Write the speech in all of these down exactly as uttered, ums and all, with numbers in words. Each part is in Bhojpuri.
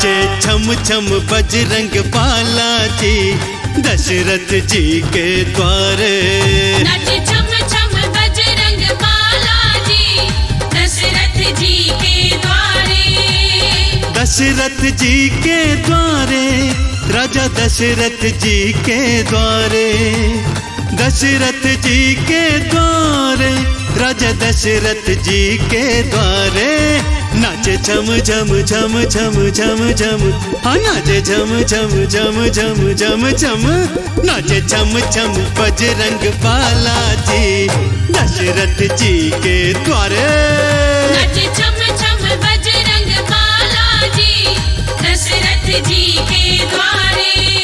नाचे छम छम बजरंग बाला जी दशरथ जी के द्वारे। नाचे छम छम बजरंग बाला जी दशरथ जी के द्वारे। दशरथ जी के द्वारे राजा दशरथ जी के द्वारे। दशरथ जी के द्वारे राजा दशरथ जी के द्वारे। नाचे झम झम झम झम झम झम हाँ नाचे झम झम झम झम झम झम नाचे झम झम बजरंग बाला जी दशरथ जी के द्वारे। नाचे छम छम बजरंग बाला जी दशरथ जी के द्वारे।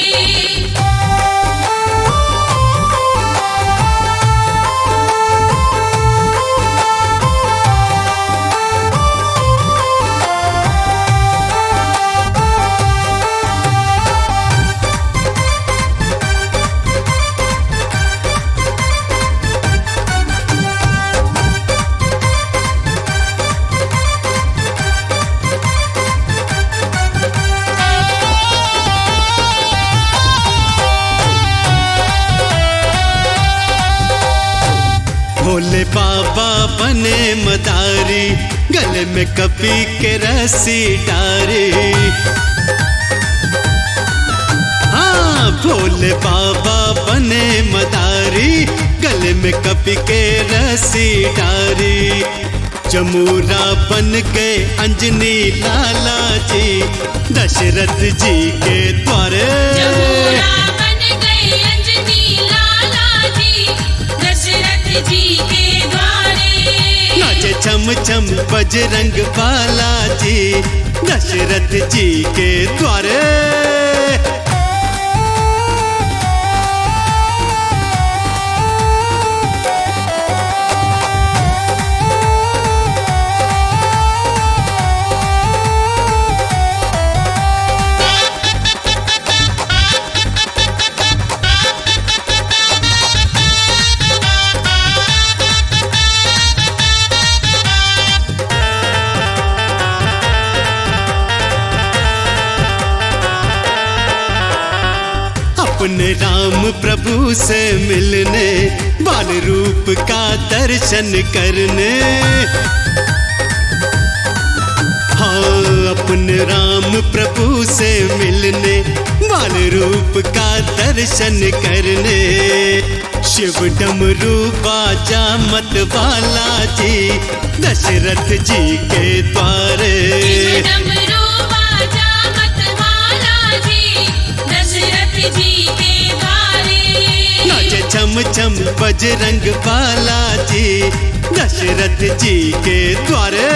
भोले बाबा बने मदारी गले में कपी के रस्सी डारी। हाँ भोले बाबा बने मदारी गले में कपी के रस्सी डारी। जमूरा बन गए अंजनी लाला जी दशरथ जी के द्वारे। जमूरा बन गए अंजनी लाला जी दशरथ जी के द्वारे। नाचे छम छम बजरंग बाला जी दशरथ जी के द्वारे। अपने राम प्रभु से मिलने बाल रूप का दर्शन करने। हाँ अपने राम प्रभु से मिलने बाल रूप का दर्शन करने। शिव डमरू बाजा मत वाला जी दशरथ जी के द्वारे। शिव डमरू बाजा मत वाला जी दशरथ जी के द्वारे। नाचे छम छम बजरंग बाला जी दशरथ जी के द्वारे।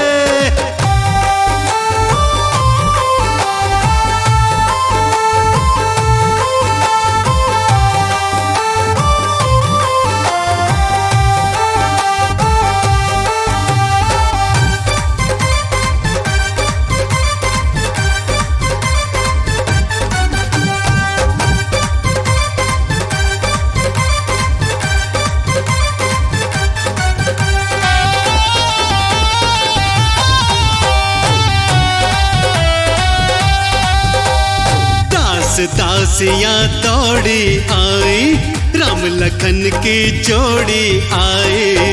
दासियां दौड़ी आई राम लखन की जोड़ी आई।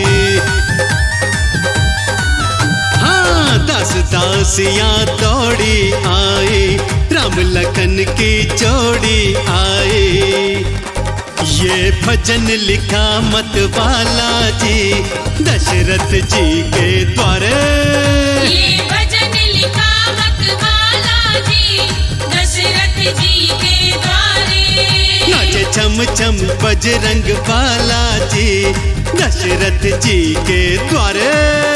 हाँ दास दासियां दौड़ी आई राम लखन की जोड़ी आई। ये भजन लिखा मत वाला जी दशरथ जी के द्वारे। ये भजन लिखा मत वाला जी दशरथ जी के द्वारे। नाचे छम छम बजरंग बाला जी दशरथ जी के द्वारे।